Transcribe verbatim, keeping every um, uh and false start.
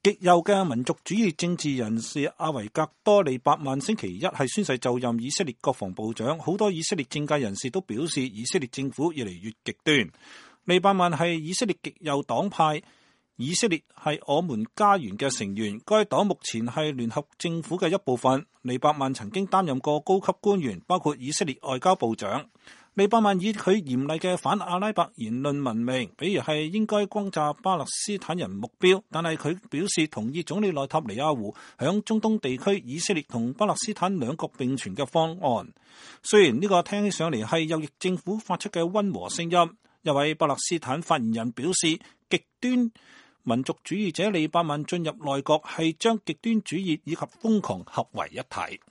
極右嘅民族主義政治人士阿維格多利伯曼星期一係宣誓就任以色列國防部長，好多以色列政界人士都表示以色列政府越嚟越極端。利伯曼係以色列極右黨派以色列係我們家園嘅成員，該黨目前係聯合政府嘅一部分。利伯曼曾經擔任過高級官員，包括以色列外交部長。利伯曼以佢嚴厲嘅反阿拉伯言論聞名，比如係應該轟炸巴勒斯坦人目標，但係佢表示同意總理內塔尼亞胡響中東地區以色列同巴勒斯坦兩國並存嘅方案。雖然呢個聽起上嚟係右翼政府發出嘅溫和聲音，一位巴勒斯坦發言人表示，極端民族主義者利伯曼進入內閣係將極端主義以及瘋狂合為一體。